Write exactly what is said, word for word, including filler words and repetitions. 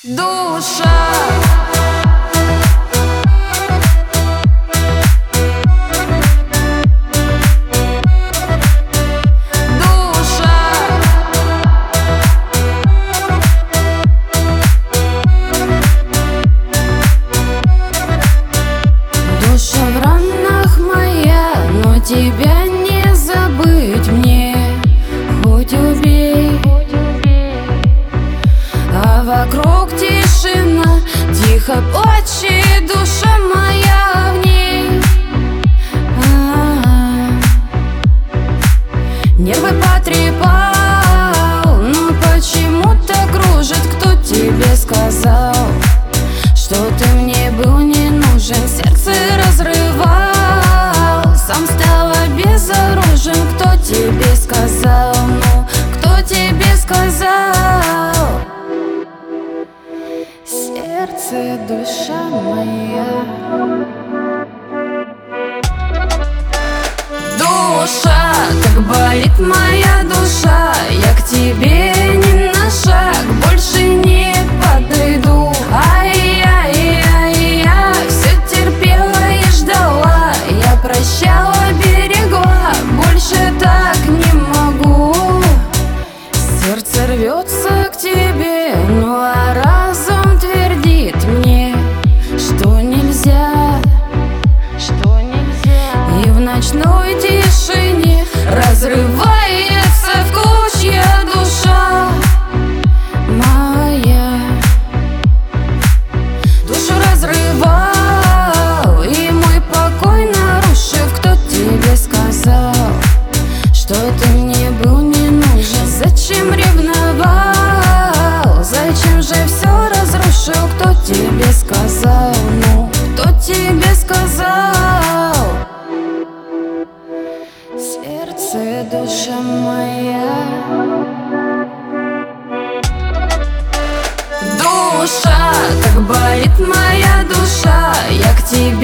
душа. Душа в ранах моя, но тебя не забыть мне, хоть убей. А вокруг тишина, тихо плачет душа моя в ней. А-а-а. Нервы потрепал, но почему-то кружит. Кто тебе сказал, что ты мне был не нужен? Сердце разрывал, сам стал обезоружен. Кто тебе сказал, ну, кто тебе сказал? Сердце, душа моя. Душа, как болит моя душа, я к тебе ни на шаг больше не подойду. Ай-яй-яй-яй, все терпела и ждала, я прощала, берегла, больше так не могу. Сердце рвется к тебе, ну а разум твердит мне, что нельзя, что нельзя. И в ночной тишине разрывается в клочья душа моя. Душу разрывал и мой покой нарушив. Кто тебе сказал, что ты мне был не нужен? Зачем ревновал? Зачем же все разрушил? Кто тебе сказал, ну, кто тебе сказал? Сердце, душа моя. Душа, как болит моя душа, я к тебе